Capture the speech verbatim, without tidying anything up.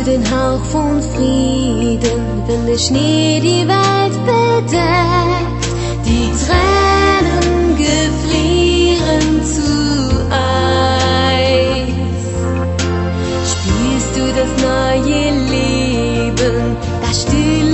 den Hauch von Frieden, wenn der Schnee die Welt bedeckt. Die Tränen gefrieren zu Eis. Spürst du das neue Leben, das stille